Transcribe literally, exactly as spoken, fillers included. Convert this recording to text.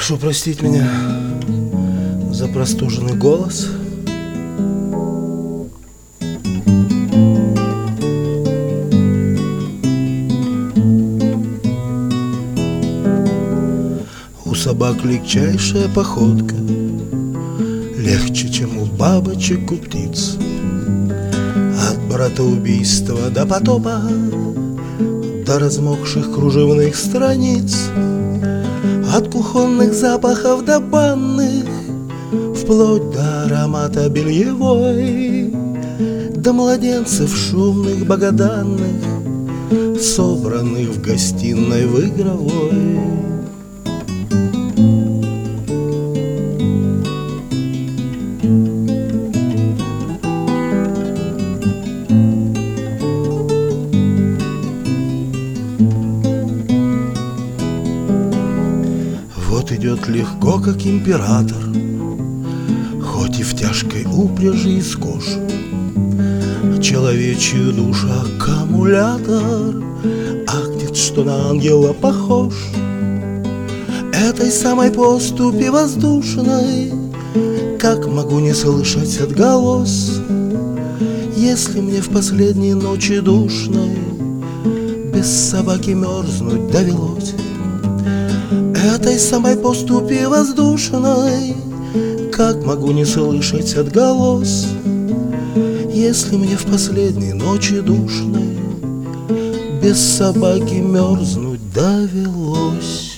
Прошу простить меня за простуженный голос. У собак легчайшая походка, легче, чем у бабочек, у птиц. От братоубийства до потопа, до размокших кружевных страниц, от кухонных запахов до банных, вплоть до аромата бельевой, до младенцев шумных, богоданных, собранных в гостиной в игровой. Вот идет легко, как император, хоть и в тяжкой упряжи и скош. Человечью душу аккумулятор, ахнет, что на ангела похож. Этой самой поступи воздушной как могу не слышать отголос, если мне в последней ночи душной без собаки мерзнуть довелось? Этой самой поступи воздушной как могу не слышать отголос, если мне в последней ночи душной без собаки мерзнуть довелось?